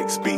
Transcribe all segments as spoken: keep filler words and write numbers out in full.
Mix B.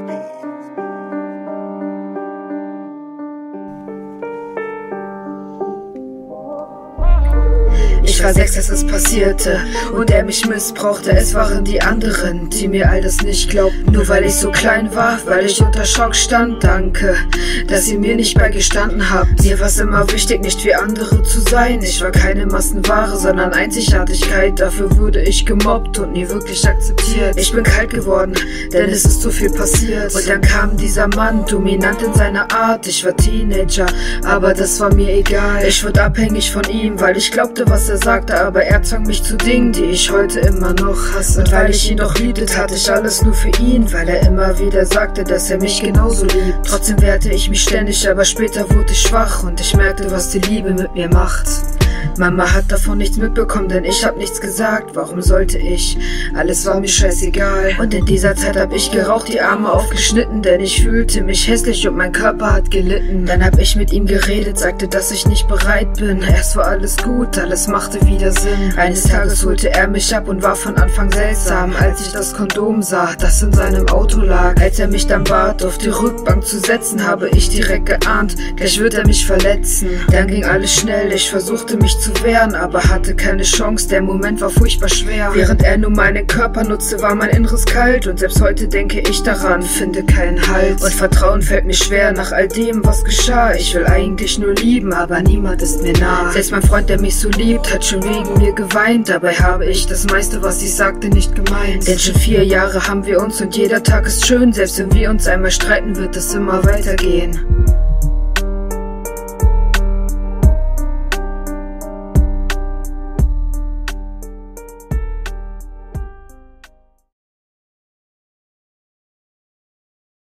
Ich war sechs, als es passierte und er mich missbrauchte. Es waren die anderen, die mir all das nicht glaubten. Nur weil ich so klein war, weil ich unter Schock stand. Danke, dass ihr mir nicht beigestanden habt. Mir war es immer wichtig, nicht wie andere zu sein. Ich war keine Massenware, sondern Einzigartigkeit. Dafür wurde ich gemobbt und nie wirklich akzeptiert. Ich bin kalt geworden, denn es ist so viel passiert. Und dann kam dieser Mann, dominant in seiner Art. Ich war Teenager, aber das war mir egal. Ich wurde abhängig von ihm, weil ich glaubte, was er sagte, aber er zwang mich zu Dingen, die ich heute immer noch hasse. Und weil ich ihn doch liebte, tat ich alles nur für ihn, weil er immer wieder sagte, dass er mich genauso liebt. Trotzdem wehrte ich mich ständig, aber später wurde ich schwach und ich merkte, was die Liebe mit mir macht. Mama hat davon nichts mitbekommen, denn ich hab nichts gesagt. Warum sollte ich? Alles war mir scheißegal. Und in dieser Zeit hab ich geraucht, die Arme aufgeschnitten, denn ich fühlte mich hässlich und mein Körper hat gelitten. Dann hab ich mit ihm geredet, sagte, dass ich nicht bereit bin. Erst war alles gut, alles machte wieder Sinn. Eines Tages holte er mich ab und war von Anfang seltsam, als ich das Kondom sah, das in seinem Auto lag. Als er mich dann bat, auf die Rückbank zu setzen, habe ich direkt geahnt, gleich wird er mich verletzen. Dann ging alles schnell, ich versuchte mich zu wehren, aber hatte keine Chance, der Moment war furchtbar schwer. Während er nur meinen Körper nutzte, war mein Inneres kalt und selbst heute denke ich daran, finde keinen Halt. Und Vertrauen fällt mir schwer nach all dem, was geschah. Ich will eigentlich nur lieben, aber niemand ist mir nah. Selbst mein Freund, der mich so liebt, hat schon wegen mir geweint. Dabei habe ich das meiste, was ich sagte, nicht gemeint. Denn schon vier Jahre haben wir uns und jeder Tag ist schön. Selbst wenn wir uns einmal streiten, wird es immer weitergehen.